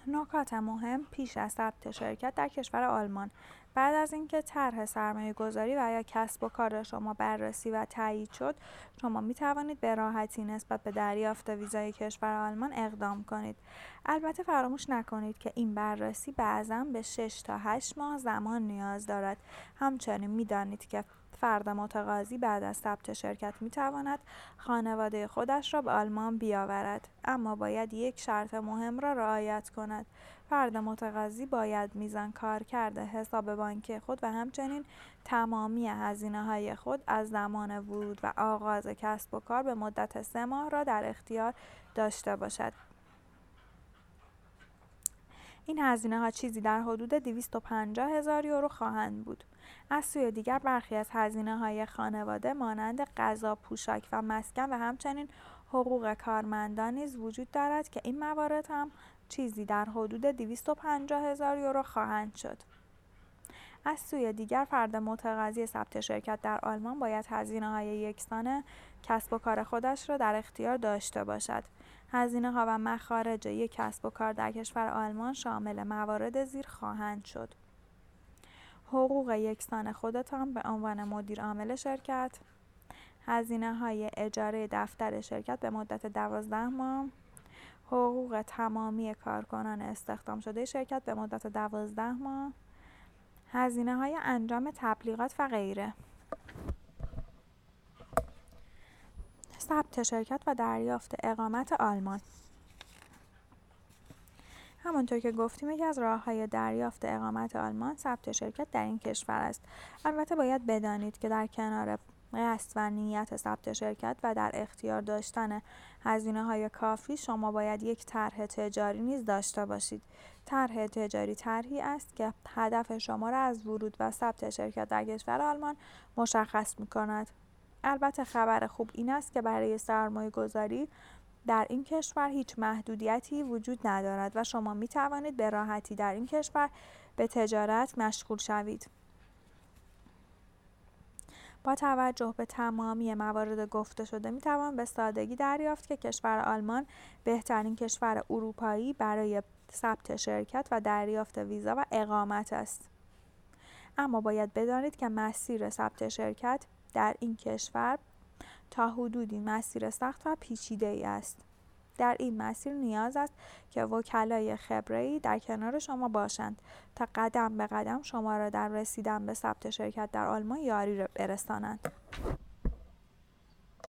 نکات مهم پیش از ثبت شرکت در کشور آلمان. بعد از اینکه طرح سرمایه‌گذاری و یا کسب و کار شما بررسی و تایید شد، شما می توانید به راحتی نسبت به دریافت ویزای کشور آلمان اقدام کنید. البته فراموش نکنید که این بررسی بعضاً به 6 تا 8 ماه زمان نیاز دارد. همچنین می دانید که فرد متقاضی بعد از ثبت شرکت می تواند خانواده خودش را به آلمان بیاورد، اما باید یک شرط مهم را رعایت کند. فرد متقاضی باید میزان کارکرد حساب بانکی خود و همچنین تمامی هزینه‌های خود از زمان ورود و آغاز کسب و کار به مدت 3 ماه را در اختیار داشته باشد. این هزینه‌ها چیزی در حدود 250,000 یورو خواهند بود. از سوی دیگر برخی از هزینه‌های خانواده مانند غذا، پوشاک و مسکن و همچنین حقوق کارمندان نیز وجود دارد که این موارد هم چیزی در حدود 250,000 یورو خواهند شد. از سوی دیگر فرد متقاضی ثبت شرکت در آلمان باید هزینه‌های یکسان کسب و کار خودش را در اختیار داشته باشد. هزینه‌ها و مخارج یک کسب و کار در کشور آلمان شامل موارد زیر خواهند شد: حقوق یکسان خودتان به عنوان مدیر عامل شرکت، هزینه‌های اجاره دفتر شرکت به مدت 12 ماه، حقوق تمامی کارکنان استخدام شده شرکت به مدت 12 ماه، هزینه‌های انجام تبلیغات و غیره. ثبت شرکت و دریافت اقامت آلمان. همانطور که گفتیم یکی از راه‌های دریافت اقامت آلمان ثبت شرکت در این کشور است. البته باید بدانید که در کنار قصد و نیت ثبت شرکت و در اختیار داشتن هزینه‌های کافی، شما باید یک طرح تجاری نیز داشته باشید. طرح تجاری طرحی است که هدف شما را از ورود و ثبت شرکت در کشور آلمان مشخص می‌کند. البته خبر خوب این است که برای سرمایه‌گذاری در این کشور هیچ محدودیتی وجود ندارد و شما می توانید به راحتی در این کشور به تجارت مشغول شوید. با توجه به تمامی موارد گفته شده می توان به سادگی دریافت که کشور آلمان بهترین کشور اروپایی برای ثبت شرکت و دریافت ویزا و اقامت است. اما باید بدانید که مسیر ثبت شرکت در این کشور تا حدودی مسیر سخت و پیچیده‌ای است. در این مسیر نیاز است که وکلای خبره‌ای در کنار شما باشند تا قدم به قدم شما را در رسیدن به ثبت شرکت در آلمان یاری برسانند.